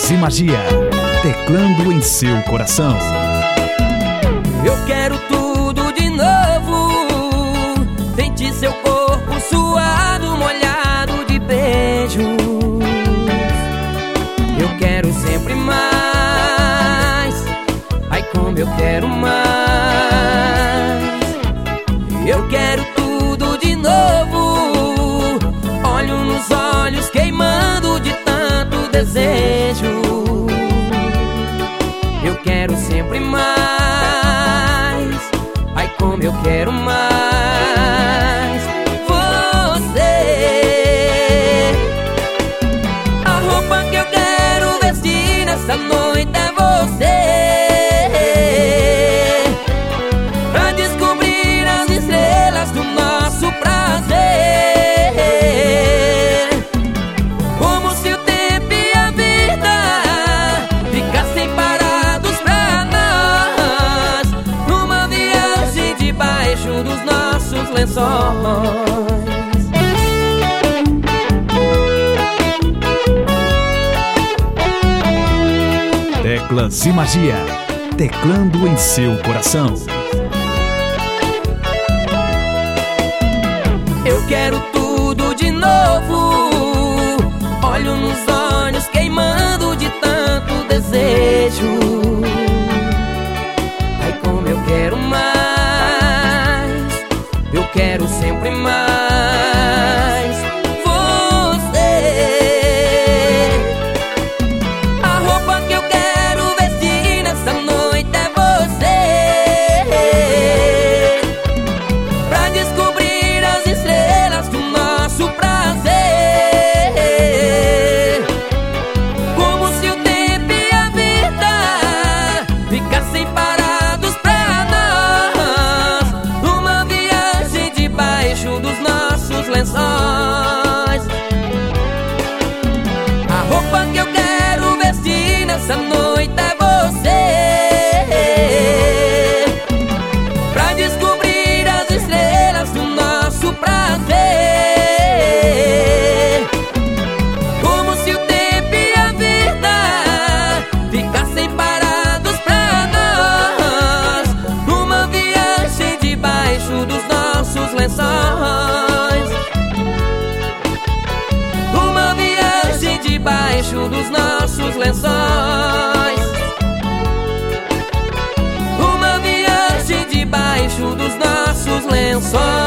Teclas e Magia, teclando em seu coração. Eu quero tudo de novo, sentir seu corpo suado, molhado de beijos. Eu quero sempre mais, ai como eu quero mais. Eu quero tudo de novo, olho nos olhos queimando de tanto desejo. Eu quero sempre mais, ai como eu quero mais. Você, a roupa que eu quero vestir nessa noite é você, pra descobrir as estrelas do nosso prazer. Como se o tempo e a vida ficassem parados pra nós, numa viagem debaixo dos nossos lençóis. Teclas e Magia, teclando em seu coração. Eu quero tudo de novo, olho nos olhos queimando de tanto desejo. Ai como eu quero mais, eu quero sempre mais. Você, a roupa que eu quero vestir nessa noite é você, pra descobrir as estrelas do nosso prazer. Como se o tempo e a vida ficassem parados pra nós, numa viagem debaixo dos nossos lençóis. A roupa que eu quero vestir nessa noite é você, pra descobrir as estrelas do nosso prazer. Como se o tempo e a vida ficassem parados pra nós, numa viagem debaixo dos nossos lençóis. Uma viagem debaixo dos nossos lençóis. Uma viagem debaixo dos nossos lençóis.